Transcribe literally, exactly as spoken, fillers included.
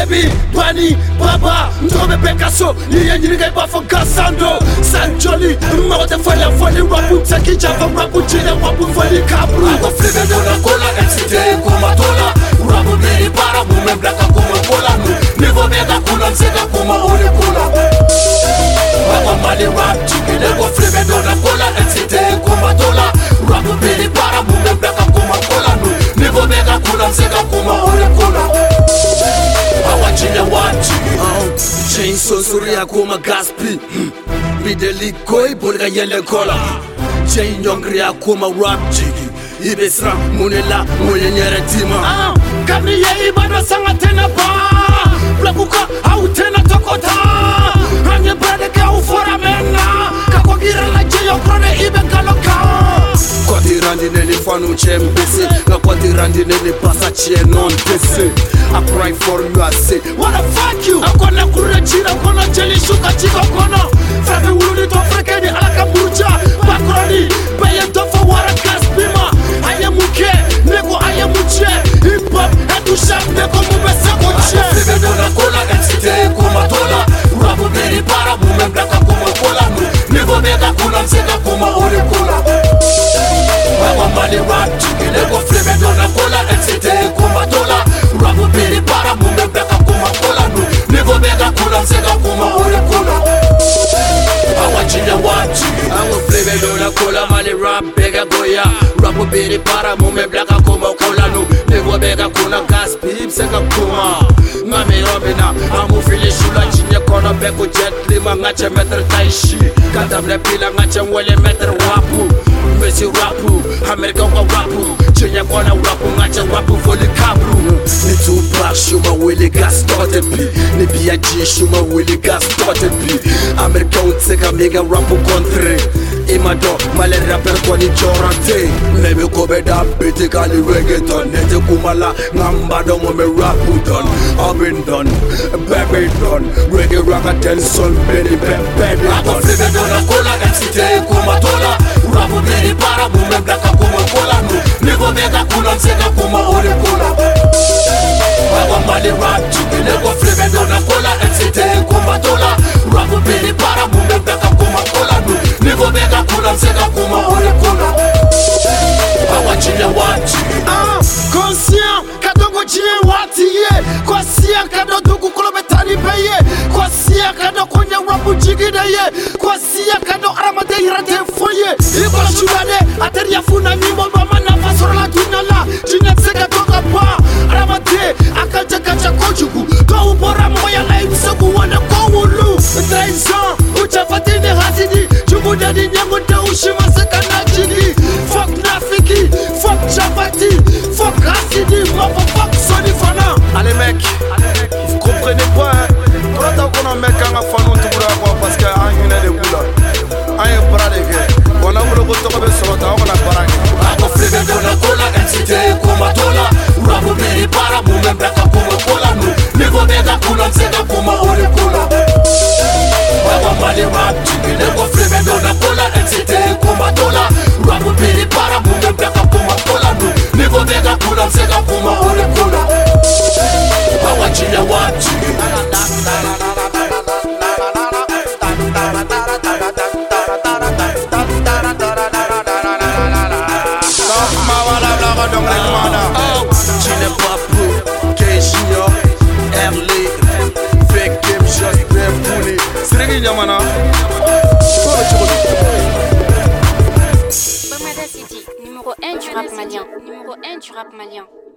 Baby, Bani, Baba, Ndobe Picasso, Yenjiriga Bafo Gassando, San Jolly, Mother Fire for the Rapu Taki Java, Rapu China, Rapu for the Cabru. I was flipping on a cola, M C T, Kumatola, Rapu Biri Para, Women Black Kuma Cola, Never Mega Kula, Sega Kuma, Ole Cola. Papa Mali Rap, Chicken, I was flipping on a cola, M C T, Kumatola, Rapu Biri Para, Women Black Kuma Cola, Never Mega Kula, Sega Kuma, Ole Cola. Chain so surya kuma gaspi Mideli koi bulga yele kola Chain yongri akuma rap jigi Ibesra munela mwenye nyere tima Kabri ye ibadwa sanga tena ba Blakuka au tena tokota Range brade ka ufora mena Kako gira la jeyo krone ibe kaloka Kwa tirandi neli fanu chembese Na kwa tirandi neli pasa chie non pese I cry for you, I say, wanna fuck you. I'm gonna kure chira, I'm gonna jelly shuka chika kono. Fafi wuli to frekeni alaka mucha. Bakroni, baye to for wara kaspima. Aye muke, neko aye muche. Hip hop, edu shap, neko mubese koche. Fibe dona kola, M C T, kumatola. Rapu beri para, mume blaka kuma kola. Nivo mega kuna, msega kuma ule kola. Mama mali rap, chiki lego fibe dona kola, M C T, kumatola. Rapu biri para mume beka kuma kola nu Nigo beka kula msega kuma ule kula Awa chile wachi Awa flebe dona kola mali rap bega goya Rapu biri para mume beka kuma kola nu Nigo beka kuna gaspi msega kuma Ngami robina amu fili shula chinye kono beko jet lima ngache metre taishi Katamle pila ngache mwele metre wapu Mesi rapu, Amerika kwa rapu Chinye kona rapu ngache rapu voli kabru Ni Tupac shuma wili gas tote pi Ni B I G shuma wili gas tote pi Amerika utseka mega rapu kontre Imado male rapper kwa ni jorante Neme kobe da biti kali reggaeton Nete kumala ngambado mweme rapu don I've been done, baby done Reggae ragga ten son baby baby done Ako flibe dona kola M C T kumatola Rapu biri para mume blaka kuma kola nu Nigo mega kuna msega kuma ule kola Baba mali rap chiki lego flibe dona kola M C T kumatola Rapu biri para mume blaka kuma kola nu Nigo mega kuna msega kuma ule kola Baba chile wachi Conscient kadongo chile wati ye Conscient kado dugu kulo betani peye Conscient kado konya rapu jigi de ye Conscient kado aramade hirate foye Ikola shulade ateri ya funa nyimbo Mama na fasoro la dunala Jine sega toka pa Aramade akaja kaja kojugu Kwa ubora moya la imsogu wana kwa ulu Traisan uchafatini hasidi Jugu dadi nyangu da ushima seka na jini Fuck nafiki, fuck chapati Fuck hasidi, motherfuck soni fana. Allez mec, vous comprenez pas hein. Quand on a un mec qui a fait un tour parce qu'il y a un de boulot un bras de guerre. On a voulu que tu aies sur le temps, on a parlé. Ako flebe dona kola, M C T kumatola. Rapu biri para, mume blaka kuma kola nu. Nigo mega kuna msega kuma ule kola. Baba mali rap, chiki lego flebe dona kola, M C T kumatola. Rapu biri para, mume blaka kuma kola nu. Nigo mega kuna msega kuma ule kola. Baba chile wachi. Chile Papu, K-Junior, Erly, Fake Game, Just Play Pouli. C'est les gars, mana. Bamada City, numéro un du rap malien. Numéro un du rap malien.